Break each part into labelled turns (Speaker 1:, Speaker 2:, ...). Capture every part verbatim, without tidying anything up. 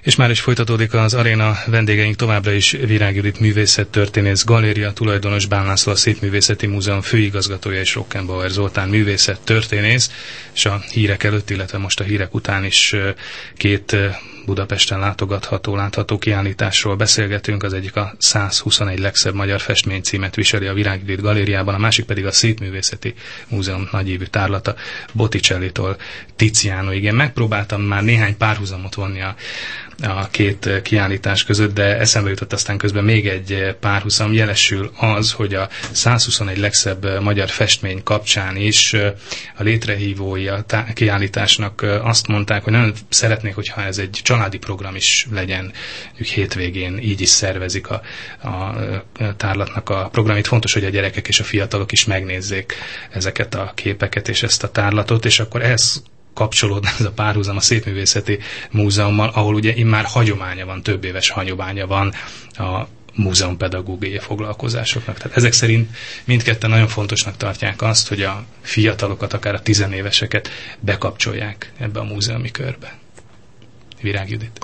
Speaker 1: És már is folytatódik az aréna, vendégeink továbbra is Virág Judit művészettörténész, galéria tulajdonos, Bán László, a Szépművészeti Múzeum főigazgatója és Rockenbauer Zoltán művészettörténész, és a hírek előtt, illetve most a hírek után is két Budapesten látogatható, látható kiállításról beszélgetünk. Az egyik a százhuszonegy legszebb magyar festmény címet viseli a Virág Judit galériában, a másik pedig a Szépművészeti Múzeum nagyívű tárlata Botticellitól Tizianoig. Én megpróbáltam már néhány párhuzamot vonni a a két kiállítás között, de eszembe jutott aztán közben még egy párhuzam, jelesül az, hogy a százhuszonegy legszebb magyar festmény kapcsán is a létrehívói a tá- kiállításnak azt mondták, hogy nagyon szeretnék, hogyha ez egy családi program is legyen, ők hétvégén így is szervezik a, a tárlatnak a programit. Fontos, hogy a gyerekek és a fiatalok is megnézzék ezeket a képeket és ezt a tárlatot, és akkor ez kapcsolódna ez a párhuzam a Szépművészeti Múzeummal, ahol ugye immár hagyománya van, több éves hagyománya van a múzeumpedagógiai foglalkozásoknak. Tehát ezek szerint mindketten nagyon fontosnak tartják azt, hogy a fiatalokat, akár a tizenéveseket bekapcsolják ebbe a múzeumi körbe. Virág Judit.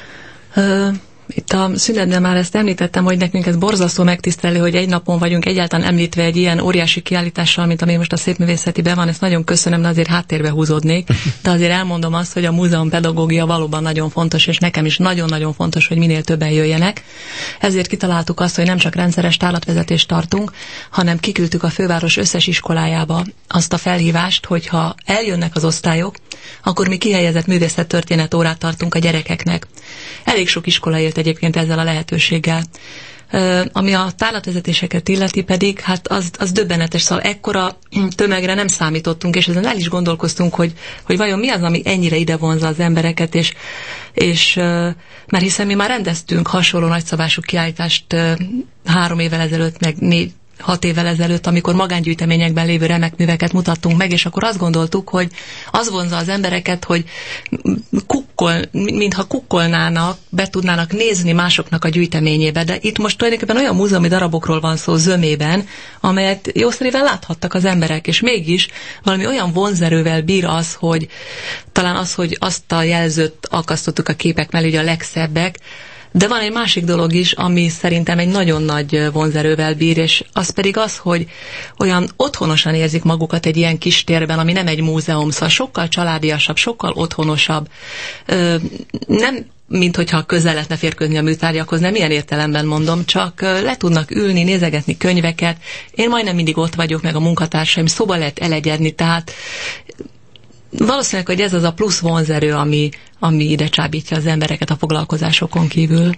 Speaker 1: Uh... Itt a szünetben már ezt említettem, hogy nekünk ez borzasztó megtisztelő, hogy egy napon vagyunk egyáltalán említve egy ilyen óriási kiállítással, mint ami most a Szépművészetiben van. Ezt nagyon köszönöm, de azért háttérbe húzódnék. De azért elmondom azt, hogy a múzeumpedagógia valóban nagyon fontos, és nekem is nagyon-nagyon fontos, hogy minél többen jöjjenek. Ezért kitaláltuk azt, hogy nem csak rendszeres tárlatvezetést tartunk, hanem kiküldtük a főváros összes iskolájába azt a felhívást, hogyha eljönnek az osztályok, akkor mi kihelyezett művészettörténet órát tartunk a gyerekeknek. Elég sok iskola élt egyébként ezzel a lehetőséggel. Uh, ami a tárlatvezetéseket illeti pedig, hát az, az döbbenetes, szóval ekkora tömegre nem számítottunk, és ezen el is gondolkoztunk, hogy, hogy vajon mi az, ami ennyire ide vonzza az embereket, és, és uh, mert hiszen mi már rendeztünk hasonló nagyszabású kiállítást uh, három évvel ezelőtt, meg négy, hat évvel ezelőtt, amikor magángyűjteményekben lévő remek műveket mutattunk meg, és akkor azt gondoltuk, hogy az vonza az embereket, hogy kukkol, mintha kukkolnának, be tudnának nézni másoknak a gyűjteményébe, de itt most tulajdonképpen olyan múzeumi darabokról van szó zömében, amelyet jószerével láthattak az emberek, és mégis valami olyan vonzerővel bír az, hogy talán az, hogy azt a jelzőt akasztottuk a képek mellé, hogy a legszebbek. De van egy másik dolog is, ami szerintem egy nagyon nagy vonzerővel bír, és az pedig az, hogy olyan otthonosan érzik magukat egy ilyen kis térben, ami nem egy múzeum, szóval sokkal családiasabb, sokkal otthonosabb. Ö, nem mint hogyha közel lehetne férkőzni a műtárgyakhoz, nem ilyen értelemben mondom, csak le tudnak ülni, nézegetni könyveket. Én majdnem mindig ott vagyok, meg a munkatársaim, szóba lehet elegyedni, tehát valószínűleg, hogy ez az a plusz vonzerő, ami, ami ide csábítja az embereket a foglalkozásokon kívül.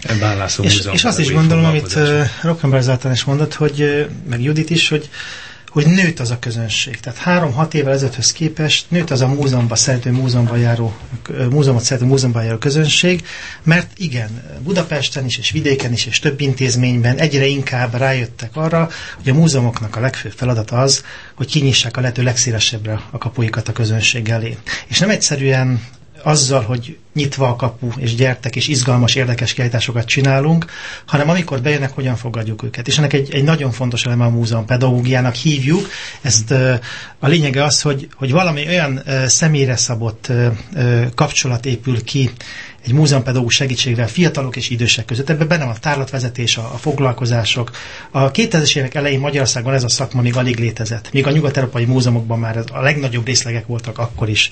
Speaker 2: És, és azt is gondolom, amit uh, Rockenbauer Zoltán is mondott, hogy, uh, meg Judit is, hogy hogy nőtt az a közönség. Tehát három-hat évvel ezelőtthöz képest nőtt az a múzeumban szerető, múzeumban járó, múzeumot szerető, múzeumban járó közönség, mert igen, Budapesten is, és vidéken is, és több intézményben egyre inkább rájöttek arra, hogy a múzeumoknak a legfőbb feladat az, hogy kinyissák a lehető legszélesebbre a kapuikat a közönség elé. És nem egyszerűen azzal, hogy nyitva a kapu, és gyertek, és izgalmas, érdekes kiállításokat csinálunk, hanem amikor bejönnek, hogyan fogadjuk őket. És ennek egy, egy nagyon fontos eleme a múzeum pedagógiának hívjuk. Ezt a lényege az, hogy, hogy valami olyan személyre szabott kapcsolat épül ki egy múzeumpedagógus segítségével fiatalok és idősek között. Ebben benne van a tárlatvezetés, a, a foglalkozások. A kétezres évek elején Magyarországon ez a szakma még alig létezett. Még a nyugat-európai múzeumokban már a legnagyobb részlegek voltak akkor is.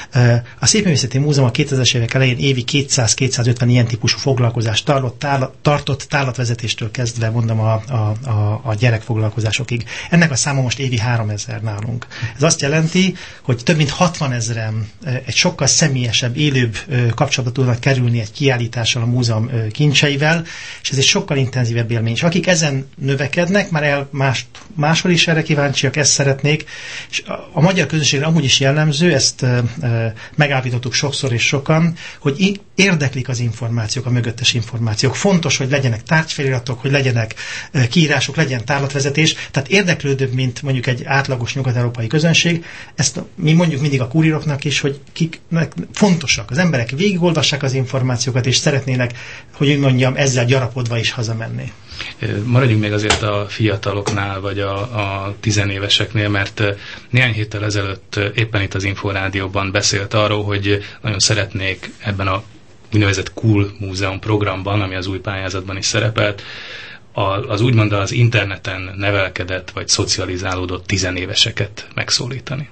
Speaker 2: A Szépművészeti Múzeum a kétezres évek elején évi kétszáz-kétszázötven ilyen típusú foglalkozást tartott, tárlat, tartott tárlatvezetéstől kezdve, mondom, a, a, a, a gyerekfoglalkozásokig. Ennek a száma most évi háromezer nálunk. Ez azt jelenti, hogy több mint hatvanezren egy sokkal személyesebb, élőbb kapcsolatot tudnak kerülni egy kiállítással a múzeum kincseivel, és ez egy sokkal intenzívebb élmény. És akik ezen növekednek, már el más, máshol is erre kíváncsiak, ezt szeretnék, és a, a magyar közönségre amúgy is jellemző, ezt e, e, megállapítottuk sokszor és sokan, hogy érdeklik az információk, a mögöttes információk. Fontos, hogy legyenek tárgyfeliratok, hogy legyenek e, kiírások, legyen tárlatvezetés, tehát érdeklődőbb, mint mondjuk egy átlagos nyugat-európai közönség. Ezt mi mondjuk mindig a kuríroknak is, hogy kiknek fontosak. Az emberek végigolvassák az információkat, és szeretnének, hogy úgy mondjam, ezzel gyarapodva is hazamenni.
Speaker 1: Maradjunk még azért a fiataloknál, vagy a, a tizenéveseknél, mert néhány héttel ezelőtt éppen itt az Inforádióban beszélt arról, hogy nagyon szeretnék ebben a úgynevezett Cool Múzeum programban, ami az új pályázatban is szerepelt, az úgymond az interneten nevelkedett vagy szocializálódott tizenéveseket megszólítani.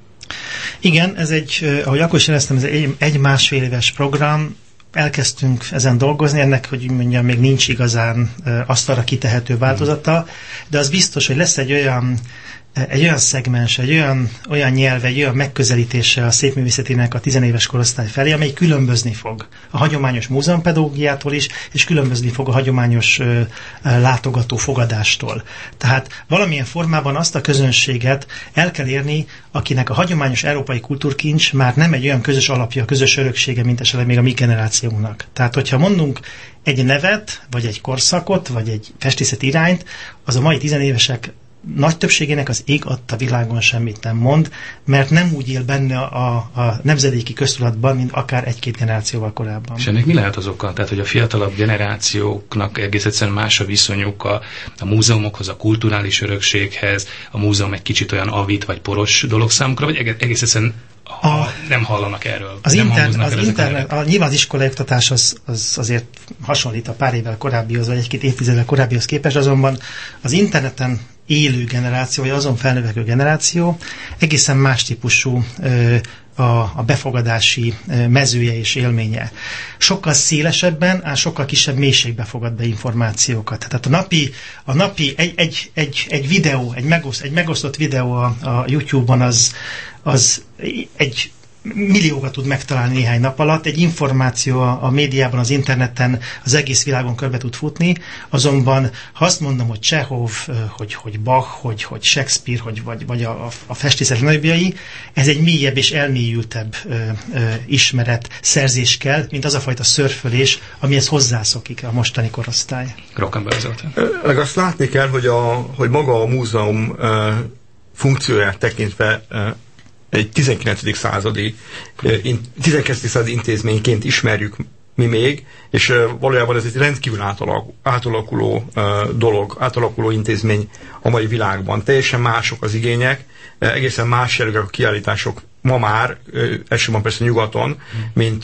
Speaker 2: Igen, ez egy, ahogy akkor is jeleztem, ez egy, egy másfél éves program. Elkezdtünk ezen dolgozni, ennek, hogy mondjam, még nincs igazán asztalra kitehető változata, de az biztos, hogy lesz egy olyan egy olyan szegmens, egy olyan, olyan nyelve, egy olyan megközelítése a szépművészetének a tizenéves korosztály felé, amely különbözni fog a hagyományos múzeumpedagógiától is, és különbözni fog a hagyományos ö, látogató fogadástól. Tehát valamilyen formában azt a közönséget el kell érni, akinek a hagyományos európai kultúrkincs már nem egy olyan közös alapja, közös öröksége, mint esetleg még a mi generációnknak. Tehát, hogyha mondunk egy nevet, vagy egy korszakot, vagy egy festészeti irányt, az a mai tizenévesek nagy többségének az ég adta világon semmit nem mond, mert nem úgy él benne a, a nemzedéki köztudatban, mint akár egy-két generációval korábban.
Speaker 1: És ennek mi lehet az oka? Tehát, hogy a fiatalabb generációknak egész egyszerűen más a viszonyuk a, a múzeumokhoz, a kulturális örökséghez, a múzeum egy kicsit olyan avit vagy poros dolog számukra, vagy egész egyszerűen a, nem hallanak erről.
Speaker 2: Az, intern, az internet, a, nyilván az iskolai oktatás az, az azért hasonlít a pár évvel korábbihoz, vagy egy-két évtizeddel korábbihoz képest, azonban az interneten élő generáció, vagy azon felnövekvő generáció egészen más típusú ö, a, a befogadási ö, mezője és élménye. Sokkal szélesebben, ám sokkal kisebb mélységbe fogad be információkat. Tehát a napi, a napi egy, egy, egy, egy videó, egy, megoszt, egy megosztott videó a, a YouTube-on az, az egy milliókat tud megtalálni néhány nap alatt. Egy információ a, a médiában, az interneten az egész világon körbe tud futni, azonban ha azt mondom, hogy Csehov, hogy, hogy Bach, hogy, hogy Shakespeare, hogy, vagy, vagy a, a festészet nagyobbjai, ez egy mélyebb és elmélyültebb ö, ö, ismeret szerzés kell, mint az a fajta szörfölés, amihez hozzászokik a mostani korosztály.
Speaker 1: Rockenberg Zoltán.
Speaker 3: Meg azt látni kell, hogy, a, hogy maga a múzeum ö, funkcióját tekintve ö, egy tizenkilencedik századi, tizenkilencedik századi intézményként ismerjük mi még, és valójában ez egy rendkívül átalakuló dolog, átalakuló intézmény a mai világban. Teljesen mások az igények, egészen más jellegűek a kiállítások ma már, elsősorban persze nyugaton, mint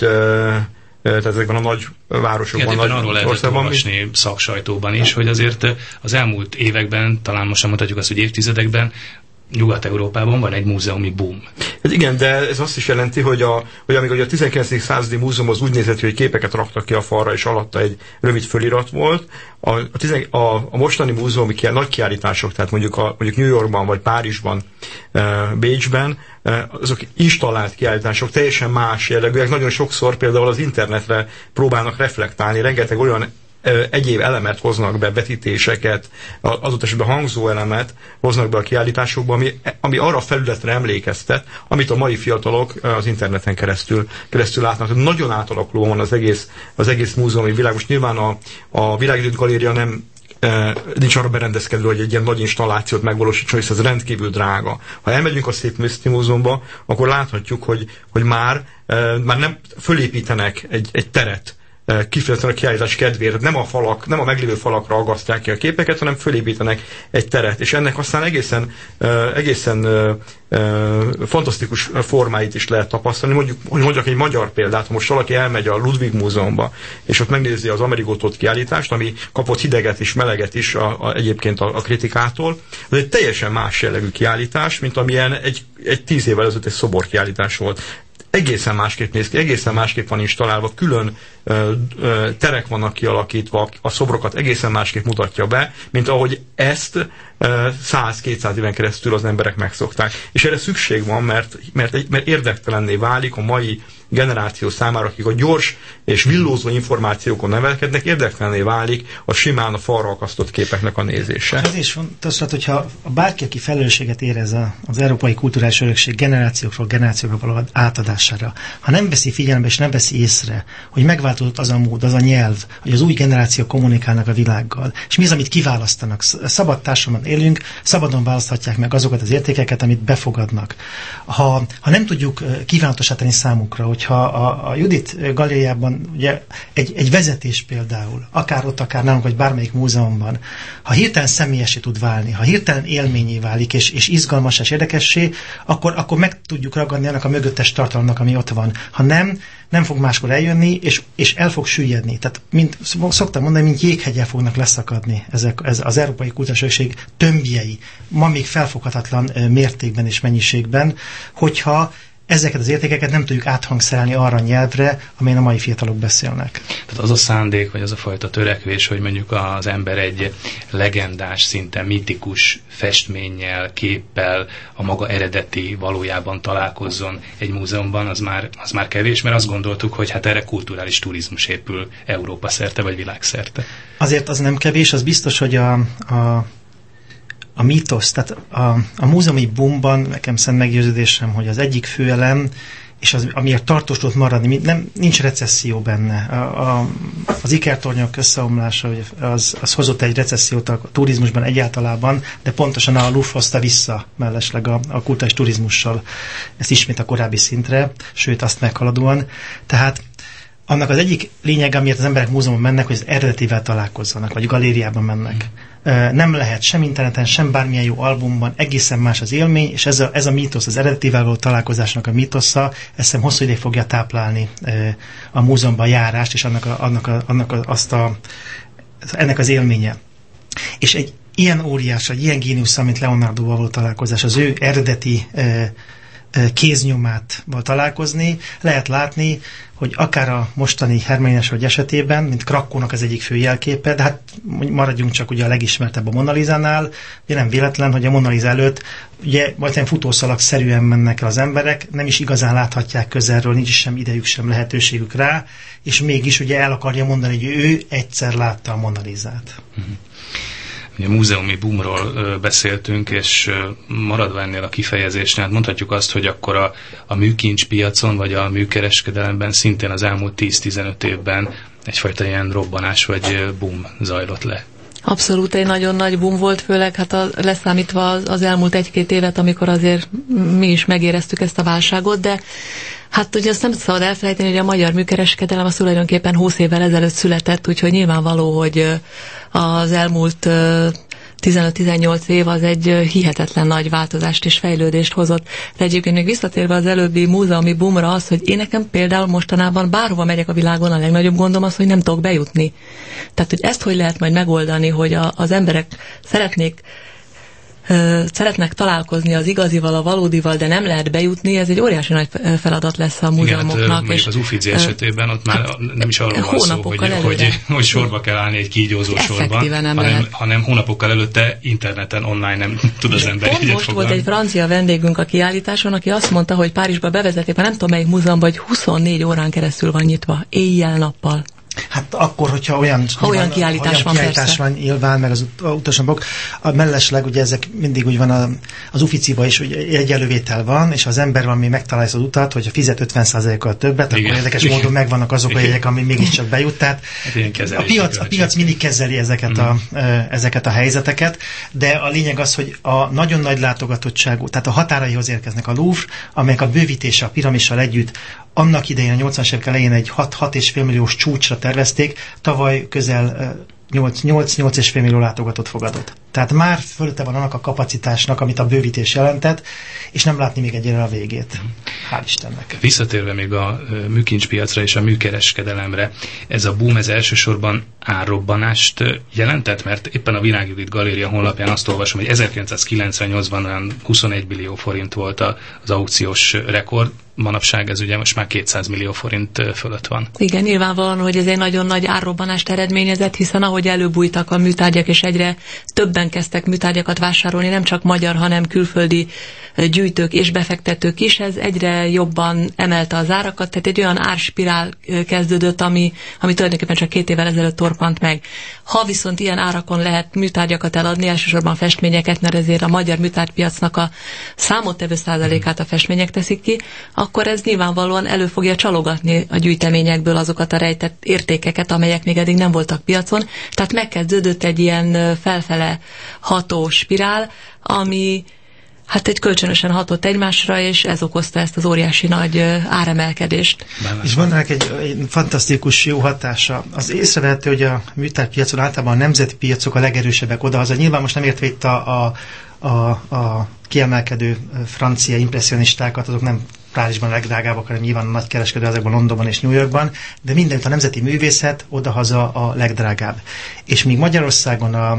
Speaker 3: tehát ezekben a nagy városokban,
Speaker 1: nagy arról lehetett olvasni szaksajtóban is, hogy azért az elmúlt években, talán most sem mondhatjuk azt, hogy évtizedekben, Nyugat-Európában van egy múzeumi boom. Hát
Speaker 3: igen, de ez azt is jelenti, hogy, a, hogy amikor a tizenkilencedik századi múzeum az úgy nézett, hogy képeket raktak ki a falra, és alatta egy rövid fölirat volt. A, a, tizen, a, a mostani múzeumi ki, nagy kiállítások, tehát mondjuk, a, mondjuk New Yorkban, vagy Párizsban, e, Bécsben, e, azok installált kiállítások, teljesen más jellegűek. Nagyon sokszor például az internetre próbálnak reflektálni, rengeteg olyan egyéb elemet hoznak be, vetítéseket, adott esetben hangzó elemet hoznak be a kiállításokba, ami, ami arra a felületre emlékeztet, amit a mai fiatalok az interneten keresztül, keresztül látnak. Nagyon átalakuló van az egész, az egész múzeumi világ. Most nyilván a, a Világidőt Galéria nem nincs arra berendezkedve, hogy egy ilyen nagy installációt megvalósítson, hisz ez rendkívül drága. Ha elmegyünk a Szépművészeti Múzeumba, akkor láthatjuk, hogy, hogy már, már nem fölépítenek egy, egy teret, kifejezetten a kiállítás kedvéért, nem a falak, nem a meglévő falakra agasztják ki a képeket, hanem fölépítenek egy teret, és ennek aztán egészen, egészen fantasztikus formáit is lehet tapasztalni. Mondjuk, hogy mondjak egy magyar példát, ha most valaki elmegy a Ludwig Múzeumba, és ott megnézi az Amerigotót kiállítást, ami kapott hideget és meleget is a, a, egyébként a, a kritikától, ez egy teljesen más jellegű kiállítás, mint amilyen egy, egy tíz évvel ezelőtt egy szoborkiállítás volt. Egészen másképp néz ki, egészen másképp van installálva, külön ö, ö, terek vannak kialakítva, a szobrokat egészen másképp mutatja be, mint ahogy ezt száz-kétszáz éven keresztül az emberek megszokták. És erre szükség van, mert, mert, mert érdektelenné válik a mai generáció számára, akik a gyors és villózó információkon nevelkednek, érdektelenné válik a simán a falra akasztott képeknek a nézése.
Speaker 2: Ez is fontos, hogyha bárki, aki felelősséget érez az európai kulturális örökség generációkról generációkra való átadására, ha nem veszi figyelembe és nem veszi észre, hogy megváltozott az a mód, az a nyelv, hogy az új generációk kommunikálnak a világgal, és mi az, amit kiválasztanak. Szabad társadalomban élünk, szabadon választhatják meg azokat az értékeket, amit befogadnak. Ha, ha nem tudjuk kívánatosítani számukra, hogy hogyha a, a Judit galériában ugye egy, egy vezetés például, akár ott, akár nálunk, vagy bármelyik múzeumban, ha hirtelen személyessé tud válni, ha hirtelen élményé válik, és, és izgalmas és érdekessé, akkor, akkor meg tudjuk ragadni annak a mögöttes tartalomnak, ami ott van. Ha nem, nem fog máskor eljönni, és, és el fog süllyedni. Tehát, mint szoktam mondani, mint jéghegyel fognak leszakadni ezek ez az európai kulturális örökség tömbjei, ma még felfoghatatlan mértékben és mennyiségben, hogyha ezeket az értékeket nem tudjuk áthangszerelni arra a nyelvre, amelyen a mai fiatalok beszélnek.
Speaker 1: Tehát az a szándék, vagy az a fajta törekvés, hogy mondjuk az ember egy legendás, szinte mitikus festménnyel, képpel, a maga eredeti valójában találkozzon egy múzeumban, az már, az már kevés, mert azt gondoltuk, hogy hát erre kulturális turizmus épül Európa szerte, vagy világszerte.
Speaker 2: Azért az nem kevés, az biztos, hogy a, a A mítosz, tehát a, a múzeumi boomban nekem szent meggyőződésem, hogy az egyik főelem, és az, amiért tartós tud maradni, nem, nincs recesszió benne. A, a, az ikertornyok összeomlása, az, az hozott egy recessziót a turizmusban egyáltalában, de pontosan a Louvre hozta vissza mellesleg a, a kulturális turizmussal ezt ismét a korábbi szintre, sőt azt meghaladóan. Tehát annak az egyik lényeg, amiért az emberek múzeumban mennek, hogy az eredetivel találkozzanak, vagy galériában mennek. Mm. Nem lehet sem interneten, sem bármilyen jó albumban, egészen más az élmény, és ez a, ez a mítosz, az eredetivel való találkozásnak a mítosza, ezt hiszem hosszú ideig fogja táplálni a múzeumban járást, és annak, a, annak, a, annak a, azt a, ennek az élménye. És egy ilyen óriás, egy ilyen géniusz, mint Leonardo-val való találkozás, az ő eredeti kéznyomátval találkozni, lehet látni, hogy akár a mostani Herményes vagy esetében, mint Krakkónak az egyik fő jelképe, de hát maradjunk csak ugye a legismertebb a Mona Lisánál, ugye nem véletlen, hogy a Mona Lisa előtt ugye majdnem futószalag-szerűen mennek el az emberek, nem is igazán láthatják közelről, nincs sem idejük, sem lehetőségük rá, és mégis ugye el akarja mondani, hogy ő egyszer látta a Mona Lisát.
Speaker 1: Mm-hmm. A múzeumi boomról beszéltünk, és maradva ennél a kifejezésnél, hát mondhatjuk azt, hogy akkor a, a műkincs piacon, vagy a műkereskedelemben szintén az elmúlt tíz-tizenöt évben egyfajta ilyen robbanás, vagy boom zajlott le.
Speaker 4: Abszolút egy nagyon nagy boom volt, főleg hát a, leszámítva az, az elmúlt egy-két évet, amikor azért mi is megéreztük ezt a válságot, de hát ugye azt nem szabad elfelejteni, hogy a magyar műkereskedelem az tulajdonképpen húsz évvel ezelőtt született, úgyhogy nyilvánvaló, hogy az elmúlt tizenöt-tizennyolc év az egy hihetetlen nagy változást és fejlődést hozott. De egyébként még visszatérve az előbbi múzeumi boomra az, hogy én nekem például mostanában bárhova megyek a világon, a legnagyobb gondom az, hogy nem tudok bejutni. Tehát, hogy ezt hogy lehet majd megoldani, hogy a, az emberek szeretnék szeretnek találkozni az igazival, a valódival, de nem lehet bejutni, ez egy óriási nagy feladat lesz a múzeumoknak.
Speaker 1: Igen, és az Uffizi esetében ott már nem is arról van szó, hogy, hogy, hogy sorba kell állni egy kígyózó sorban, hanem, hanem hónapokkal előtte interneten, online nem tud az ember
Speaker 4: egyet most foglalni. Volt egy francia vendégünk a kiállításon, aki azt mondta, hogy Párizsba bevezették, nem tudom melyik múzeumban, hogy huszonnégy órán keresztül van nyitva, éjjel-nappal.
Speaker 2: Hát akkor, hogyha olyan,
Speaker 4: ha olyan nyilván, kiállítás, olyan
Speaker 2: van, kiállítás van nyilván, meg az ut- utasabbak, a mellesleg ugye ezek mindig úgy van a, az Ufficiba is, hogy egy elővétel van, és az ember valami megtalálja az utat, hogyha fizet ötven százalékkal többet, igen, akkor érdekes igen, módon megvannak azok igen, a jegyek, ami mégiscsak bejut. Tehát a piac, a piac mindig kezeli ezeket, mm. a, ezeket a helyzeteket, de a lényeg az, hogy a nagyon nagy látogatottságú, tehát a határaihoz érkeznek a Louvre, amelyek a bővítése a piramissal együtt annak idején a nyolcvanas évek elején egy hat-hat egész öt milliós csúcsra tervezték, tavaly közel nyolc-nyolc egész öt millió látogatót fogadott. Tehát már fölötte van annak a kapacitásnak, amit a bővítés jelentett, és nem látni még egyre a végét. Hál' Istennek.
Speaker 1: Visszatérve még a műkincspiacra és a műkereskedelemre, ez a boom, ez elsősorban árrobbanást jelentett, mert éppen a Virág Judit Galéria honlapján azt olvasom, hogy ezerkilencszázkilencvennyolcban olyan huszonegy billió forint volt az aukciós rekord, manapság ez ugye most már kétszáz millió forint fölött van.
Speaker 4: Igen, nyilvánvalóan, hogy ez egy nagyon nagy árrobbanást eredményezett, hiszen ahogy előbújtak a műtárgyak, és egyre többen kezdtek műtárgyakat vásárolni, nem csak magyar, hanem külföldi gyűjtők és befektetők is, ez egyre jobban emelte az árakat, tehát egy olyan árspirál kezdődött, ami, ami tulajdonképpen csak két évvel ezelőtt torpant meg. Ha viszont ilyen árakon lehet műtárgyakat eladni, elsősorban festményeket, mert ezért a magyar műtárgypiacnak a számottevő százalékát a festmények teszik ki, akkor ez nyilvánvalóan elő fogja csalogatni a gyűjteményekből azokat a rejtett értékeket, amelyek még eddig nem voltak piacon. Tehát megkezdődött egy ilyen felfele ható spirál, ami Hát egy kölcsönösen hatott egymásra, és ez okozta ezt az óriási nagy áremelkedést.
Speaker 2: És van ennek egy, egy fantasztikus jó hatása. Az észrevehető, hogy a műtárgypiacon általában a nemzeti piacok a legerősebbek odahaza. Nyilván most nem értve itt a, a, a, a kiemelkedő francia impresszionistákat, azok nem Párizsban a legdrágábbak, hanem nyilván a nagykereskedő ezekben Londonban és New Yorkban, de mindenütt a nemzeti művészet odahaza a legdrágább. És míg Magyarországon a,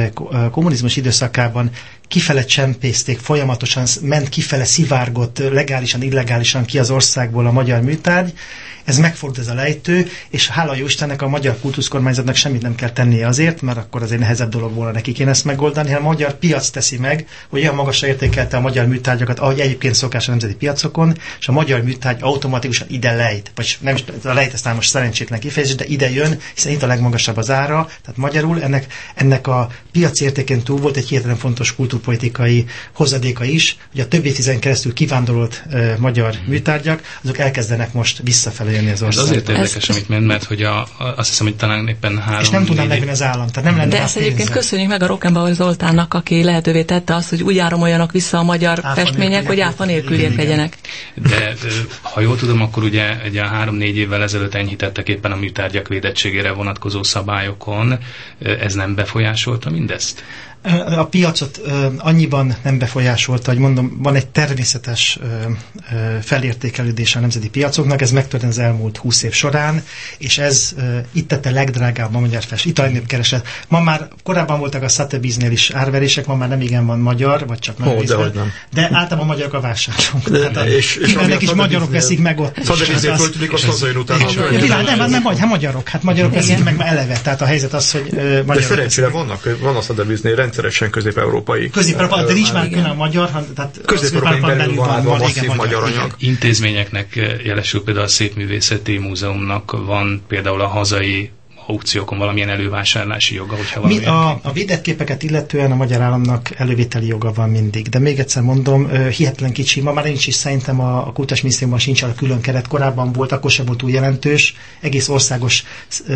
Speaker 2: a kommunizmus időszakában kifele csempészték, folyamatosan ment kifele, szivárgott legálisan, illegálisan ki az országból a magyar műtárgy, ez megfordult ez a lejtő, és hála jó Istennek a magyar kultuszkormányzatnak semmit nem kell tennie azért, mert akkor azért nehezebb dolog volna nekik én ezt megoldani, hanem a magyar piac teszi meg, hogy olyan magasra értékelte a magyar műtárgyakat, ahogy egyébként szokás a nemzeti piacokon, és a magyar műtárgy automatikusan ide lejt, vagy nem is a lejt, ezt most szerencsétlen kifejezés, de ide jön, hiszen itt a legmagasabb az ára, tehát magyarul ennek, ennek a piaci értéken túl volt egy hihetetlen fontos kultúrpolitikai hozadéka is, hogy a több évtizeden keresztül kivándorolt uh, magyar műtárgyak, azok elkezdenek most visszafelé jönni az országba.
Speaker 1: Ez azért érdekes, amit ment, mert hogy a, a, azt hiszem, hogy talán éppen három...
Speaker 2: És nem tudnám megvenni az állam, tehát nem lenne.
Speaker 4: De ezt egyébként köszönjük meg a Rockenbauer Zoltánnak, aki lehetővé tette azt, hogy úgy áramoljanak vissza a magyar áfa festmények, hogy áfa nélküliek legyenek.
Speaker 1: De ha jól tudom, akkor ugye, ugye három-négy évvel ezelőtt enyhítettek éppen a műtárgyak védettségére vonatkozó szabályokon. Ez nem befolyásolta mindezt?
Speaker 2: A piacot uh, annyiban nem befolyásolta, hogy mondom, van egy természetes uh, uh, felértékelődése a nemzeti piacoknak, ez megtörtént az elmúlt húsz év során, és ez uh, itt tette legdrágább a magyar fest. Itt a legnagyobb kereset. Ma már korábban voltak a Sotheby's-nél is árverések, ma már nem igen van magyar, vagy csak nagy részben, de, de általában a magyarok a vásárlók. És, és ennek is magyarok veszik meg ott.
Speaker 3: Sotheby's-nél föltűnik, azt hazajön utána.
Speaker 2: Nem, nem, nem, hát magyarok, hát magyarok veszik meg eleve. Tehát a helyzet az, hogy magyarok.
Speaker 3: De szerencsére vannak, van a Sotheby's-nél rendszeresen közép-európai.
Speaker 2: Közép-európai, de nincs már külön a magyar, tehát
Speaker 3: közép-európai belül van, van masszív magyar, magyar anyag.
Speaker 1: Intézményeknek jelesül például a Szépművészeti Múzeumnak van például a hazai aukciókon valamilyen elővásárlási joga, hogyha valami.
Speaker 2: Mi a, a védett képeket illetően a magyar államnak elővételi joga van mindig, de még egyszer mondom, hihetetlen kicsi, ma már nincs is, szerintem a, a Kultúrás Minisztériumban sincs a külön keret, korábban volt, akkor sem volt túl jelentős, egész országos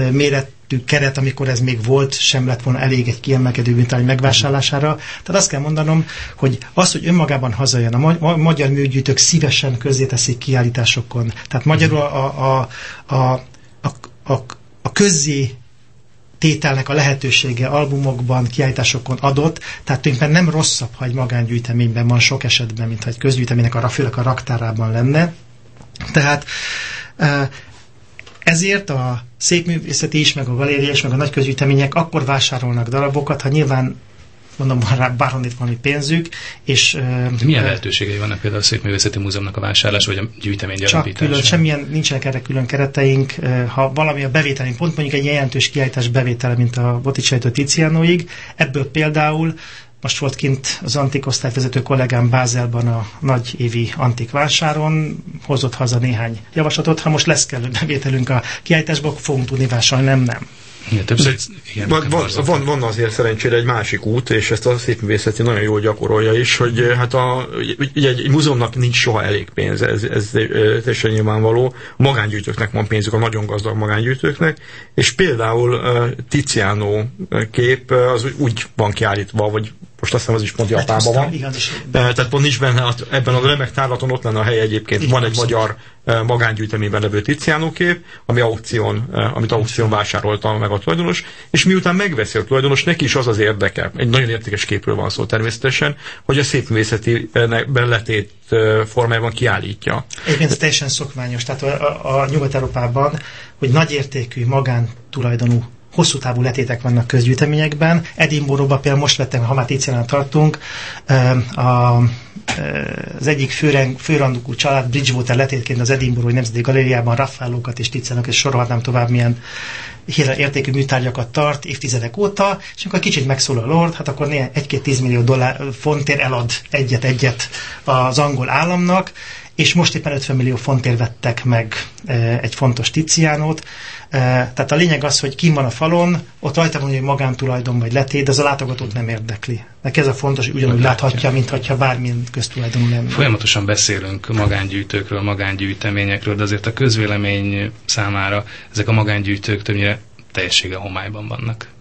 Speaker 2: méretű keret, amikor ez még volt, sem lett volna elég egy kiemelkedő műtárgy megvásárlására. Tehát azt kell mondanom, hogy az, hogy önmagában hazajön, a, ma- a magyar műgyűjtők szívesen közzéteszik kiállításokon. Tehát magyarul a, a, a, a, a, a a közzé tételnek a lehetősége albumokban, kiállításokon adott, tehát tulajdonképpen nem rosszabb, ha egy magángyűjteményben van sok esetben, mint ha egy közgyűjteménynek a, főleg a raktárában lenne. Tehát ezért a szépművészeti is, meg a galéria is, meg a nagy közgyűjtemények akkor vásárolnak darabokat, ha nyilván mondom, rá bárhonnét valami pénzük, és...
Speaker 1: De milyen lehetőségei vannak például a Szépművészeti Múzeumnak a vásárlás, vagy a gyűjtemény gyarapítása?
Speaker 2: Csak külön, semmilyen, nincsenek erre külön kereteink. Ha valami a bevételünk, pont mondjuk egy jelentős kiállítás bevétele, mint a Botticelli-től Tizianoig, ebből például most volt kint az antik osztályvezető kollégám Bázelban a nagy évi antik vásáron, hozott haza néhány javaslatot. Ha most lesz kellő bevételünk a kiállításból, fogunk tudni vásárolni, nem, nem.
Speaker 1: Ja, többször, igen,
Speaker 3: van, van, van, van azért szerencsére egy másik út, és ezt a szépművészeti nagyon jól gyakorolja is, hogy hát a, ugye egy múzeumnak nincs soha elég pénz, ez, ez teljesen nyilvánvaló. A magángyűjtőknek van pénzük, a nagyon gazdag magángyűjtőknek, és például uh, Tiziano kép az úgy van kiállítva, vagy most azt hiszem az is pont Japánban van. Tehát pont nincs benne, ebben a remek tárlaton ott lenne a hely egyébként. Igen, van egy abszolút. Magyar magángyűjteményben levő Tiziano kép, ami aukción, amit aukción vásárolta meg a tulajdonos, és miután megveszi a tulajdonos, neki is az az érdeke, egy nagyon értékes képről van szó természetesen, hogy a szépművészeti beletét formájában kiállítja.
Speaker 2: Egyébként ez teljesen szokványos, tehát a, a, a Nyugat-Európában, hogy nagyértékű magántulajdonú hosszú távú letétek vannak közgyűjteményekben. Edinburghban például most vettem, ha már Tizianónál tartunk, a, az egyik főrend, főrangú család Bridgewater letétként az Edinburghi Nemzeti Galériában Raffaellókat és Tizianókat, és sorolhatnám tovább, milyen értékű műtárgyakat tart évtizedek óta, és amikor kicsit megszól a Lord, hát akkor néhány egy-két tízmillió dollár fontért elad egyet-egyet az angol államnak, és most éppen ötven millió fontért vettek meg egy fontos Tizianót. Tehát a lényeg az, hogy kim van a falon, ott rajta van, hogy magántulajdon vagy letét, de az a látogatót nem érdekli. Neki ez a fontos, hogy ugyanúgy láthatja, mintha bármilyen köztulajdonú lenne.
Speaker 1: Folyamatosan beszélünk magángyűjtőkről, magángyűjteményekről, de azért a közvélemény számára ezek a magángyűjtők többnyire teljessége homályban vannak.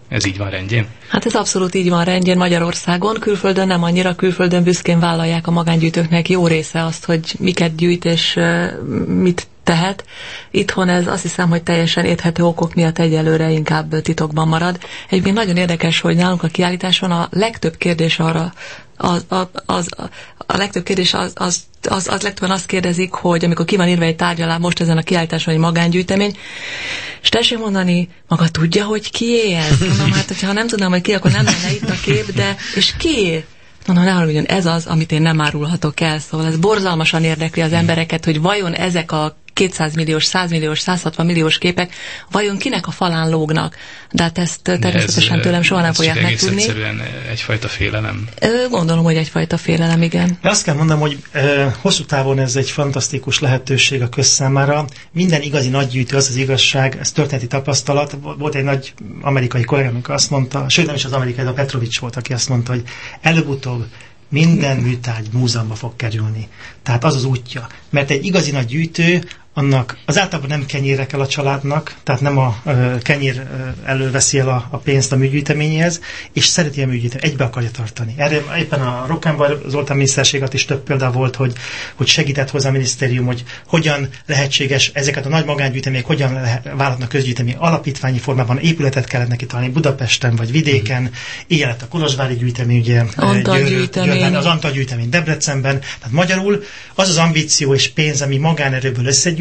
Speaker 1: Ez így van rendjén?
Speaker 4: Hát ez abszolút így van rendjén Magyarországon, külföldön nem annyira, külföldön büszkén vállalják a magángyűjtőknek jó része azt, hogy miket gyűjt és mit tehet. Itthon ez azt hiszem, hogy teljesen érthető okok miatt egyelőre inkább titokban marad. Egyébként nagyon érdekes, hogy nálunk a kiállításon a legtöbb kérdés arra, az, az, az, a legtöbb kérdés az, az, az, az legtöbben azt kérdezik, hogy amikor ki van írva egy tárgyalás most ezen a kiállításon egy magángyűjtemény, és tessék mondani, maga tudja, hogy kié ez? Mondom, hát, hogyha nem tudnám, hogy ki, akkor nem lenne itt a kép, de és ki? Mondom, ne haragudjon, ez az, amit én nem árulhatok el. Szóval ez borzalmasan érdekli az embereket, hogy vajon ezek a kétszáz milliós, száz milliós, száz hatvan milliós képek vajon kinek a falán lógnak. De hát ezt természetesen tőlem soha nem fogják megtudni. Ez
Speaker 1: egyszerűen egyfajta félelem.
Speaker 4: Gondolom, hogy egyfajta félelem, igen.
Speaker 2: De azt kell mondanom, hogy e, hosszú távon ez egy fantasztikus lehetőség a közszámára. Minden igazi nagygyűjtő, az az igazság, ez történeti tapasztalat. Volt egy nagy amerikai kollégám, amikor azt mondta, sőt nem is az amerikai, de a Petrovics volt, aki azt mondta, hogy előbb-utóbb minden műtárgy múzeumba fog kerülni. Tehát az az útja. Mert egy igazi nagy gyűjtő, annak az általában nem kenyérre kell a családnak, tehát nem a uh, kenyér uh, előveszi el a, a pénzt a műgyűjteményéhez, és szereti a műgyűjteményt, egybe akarja tartani. Erre éppen a Rockenbauer Zoltán miniszterséget is több példa volt, hogy, hogy segített hozzá a minisztérium, hogy hogyan lehetséges ezeket a nagy magángyűjtemények, hogyan válhatnak közgyűjtemény alapítványi formában, épületet kellett neki találni Budapesten vagy vidéken, mm. ilyen lett a Kolozsvári gyűjtemény, ugye Győrben, az Antal gyűjtemény Debrecenben. Tehát magyarul az az ambíció és pénz, ami magánerőből összegyűjt,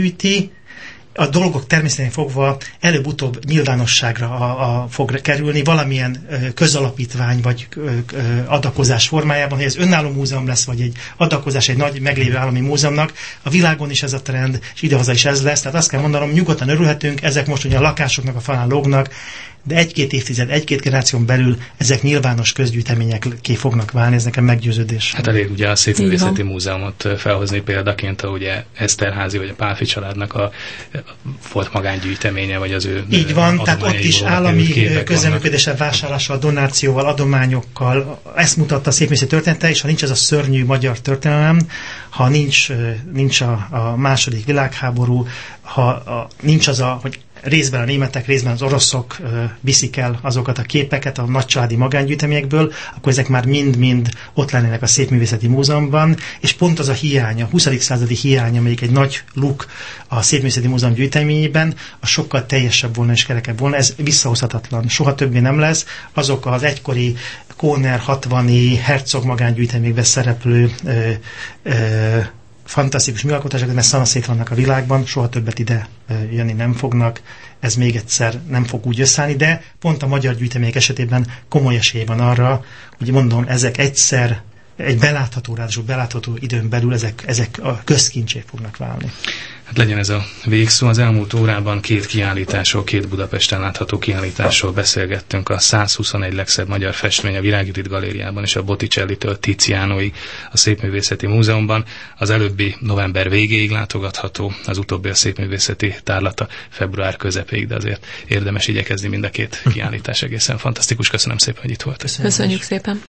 Speaker 2: a dolgok természetesen fogva előbb-utóbb nyilvánosságra a, a fog kerülni valamilyen ö, közalapítvány vagy ö, ö, adakozás formájában, hogy ez önálló múzeum lesz, vagy egy adakozás egy nagy meglévő állami múzeumnak. A világon is ez a trend, és idehaza is ez lesz. Tehát azt kell mondanom, nyugodtan örülhetünk, ezek most ugye a lakásoknak a falán lógnak, de egy-két évtized, egy-két generáción belül ezek nyilvános közgyűjteményekké fognak válni, ez nekem meggyőződés.
Speaker 1: Hát elég ugye a Szépművészeti Múzeumot felhozni példaként, ahogy ugye Eszterházy vagy a Pálffy családnak a volt magángyűjteménye, vagy az ő
Speaker 2: így van, tehát ott is állami közreműködéssel, vásárlással, donációval, adományokkal, ezt mutatta a szépművészeti története, és ha nincs ez a szörnyű magyar történelem, ha nincs, nincs a, a második világháború, ha a, nincs az a, hogy részben a németek, részben az oroszok ö, viszik el azokat a képeket a nagycsaládi magángyűjteményekből, akkor ezek már mind-mind ott lennének a Szépművészeti Múzeumban, és pont az a hiány, a huszadik századi hiány, amelyik egy nagy luk a Szépművészeti Múzeum gyűjteményében, a sokkal teljesebb volna és kerekebb volna, ez visszahozhatatlan. Soha többé nem lesz. Azok az egykori Kóner, hatvani, Herzog magángyűjteményekben szereplő ö, ö, fantasztikus műalkotások, mert szanaszét vannak a világban, soha többet ide jönni nem fognak, ez még egyszer nem fog úgy összeállni, de pont a magyar gyűjtemények esetében komoly esély van arra, hogy mondom, ezek egyszer egy belátható, ráadásul belátható időn belül ezek, ezek a közkincsé fognak válni.
Speaker 1: Hát legyen ez a végszó. Az elmúlt órában két kiállításról, két Budapesten látható kiállításról beszélgettünk. A százhuszonegy legszebb magyar festmény a Virág Judit Galériában és a Botticelli-től Tizianoig a Szépművészeti Múzeumban. Az előbbi november végéig látogatható, az utóbbi a Szépművészeti Tárlata február közepéig, de azért érdemes igyekezni, mind a két kiállítás egészen fantasztikus. Köszönöm szépen, hogy itt volt.
Speaker 4: Köszönjük szépen.